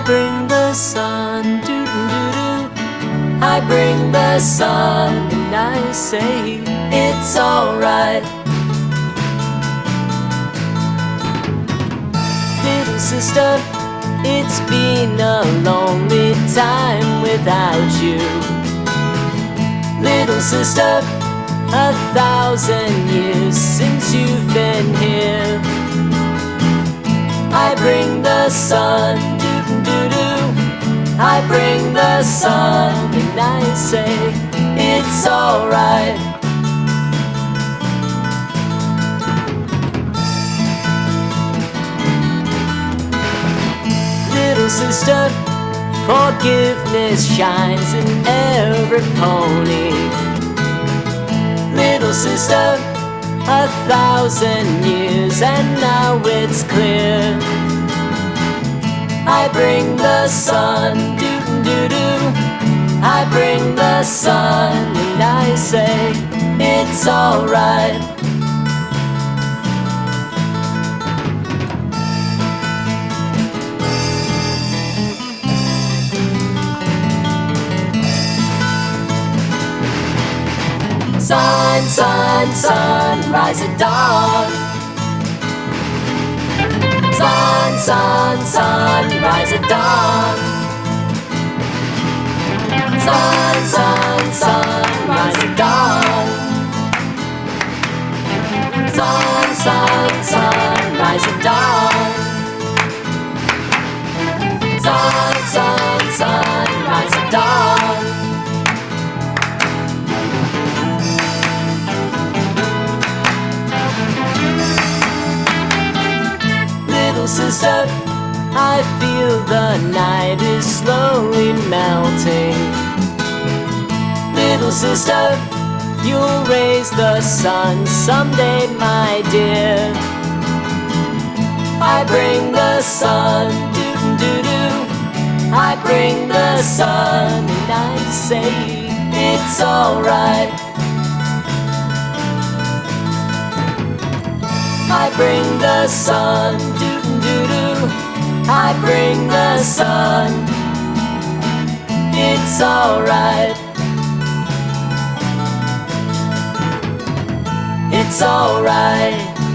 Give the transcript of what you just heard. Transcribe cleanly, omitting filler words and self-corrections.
bring the sun, doo doo doo doo. I bring the sun, and I say it's alright. Little sister, it's been a lonely time without you. Little sister, 1,000 years since you've been here. I bring the sun, doo doo doo. I bring the sun, and I say it's alright. Little sister, forgiveness shines in every pony. Little sister, 1,000 years, and now it's clear. I bring the sun, doo doo doo. I bring the sun, and I say it's alright. Sun, sun, sun, rise at dawn. Sun, sun, sun, rise at dawn. Sun, sun, sun, rise at dawn. Sun, sun, sun, rise at dawn. Sun, sun, sun, rise at dawn. Little sister, I feel the night is slowly melting. Little sister, you'll raise the sun someday, my dear. I bring the sun, doo doo doo. I bring the sun, and I say it's alright. I bring the sun, doo doo doo. I bring the sun, it's alright. It's alright.